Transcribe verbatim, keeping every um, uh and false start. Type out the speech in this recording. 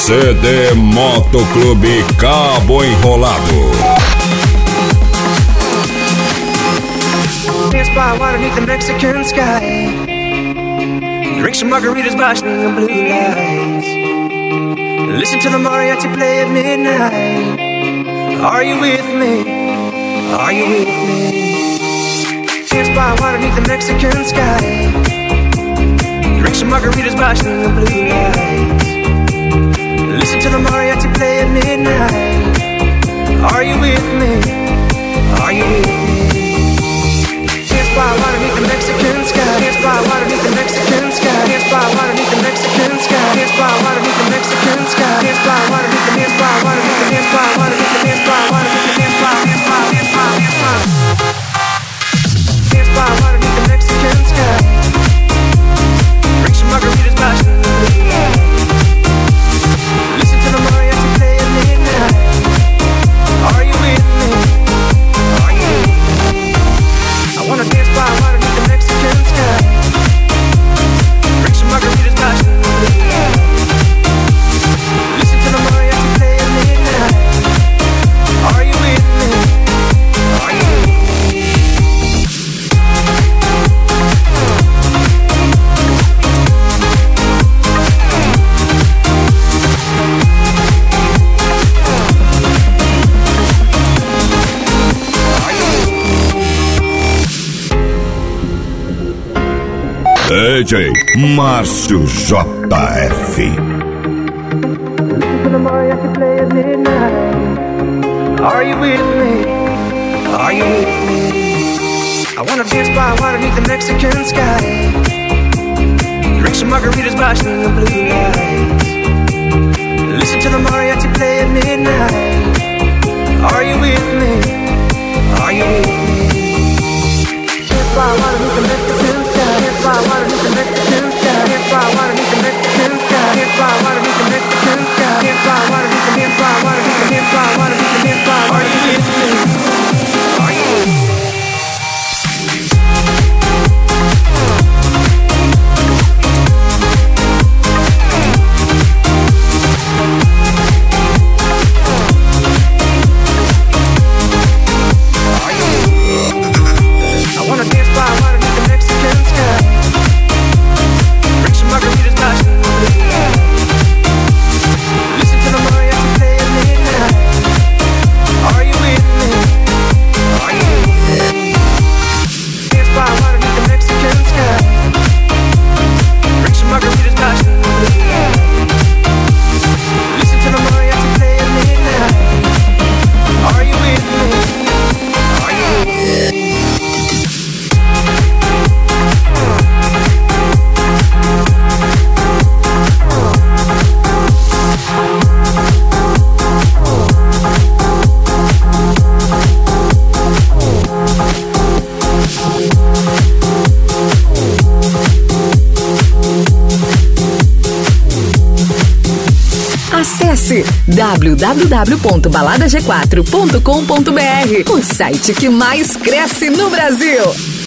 C D Motoclube Cabo Enrolado. Dance by water beneath the Mexican sky. Drink some margaritas by swinging blue lights. Listen to the mariachi play at midnight. Are you with me? Are you with me? Dance by water beneath the Mexican sky. Drink some margaritas by swinging blue lights. Listen to the mariachi play at midnight. Are you with me? Are you with me? Dance by water beneath the Mexican sky. Dance by water beneath the Mexican sky. Dance by water beneath the Mexican sky. Dance by water beneath the Mexican sky. Dance by water beneath the dance by water beneath the dance by water beneath the dance by water beneath the dance by dance by dance by dance by dance by water beneath the Mexican sky. Drink some margaritas by swinging blue lights. Listen to the mariachi play at midnight. Are you with me? Are you with me? I wanna dance by water beneath the Mexican sky. Drink some margaritas by swinging blue lights. Listen to the mariachi play at midnight. Are you with me? Are you with me? D J Márcio J F. Are you with me? Are you with me? I wanna dance by water beneath the Mexican sky. Drink some margaritas by swinging blue lights. Listen to the mariachi play at midnight. Are you with me? Are you with me? Dance by water beneath the Mexican sky. Dance by water beneath the Mexican sky. Dance by water beneath the Mexican sky. Dance by water beneath the Mexican sky. Dance by water beneath the dance by water beneath the dance by water beneath the dance by. Are you with me? Are you with me? Acesse w w w ponto balada g quatro ponto com ponto b r, o site que mais cresce no Brasil.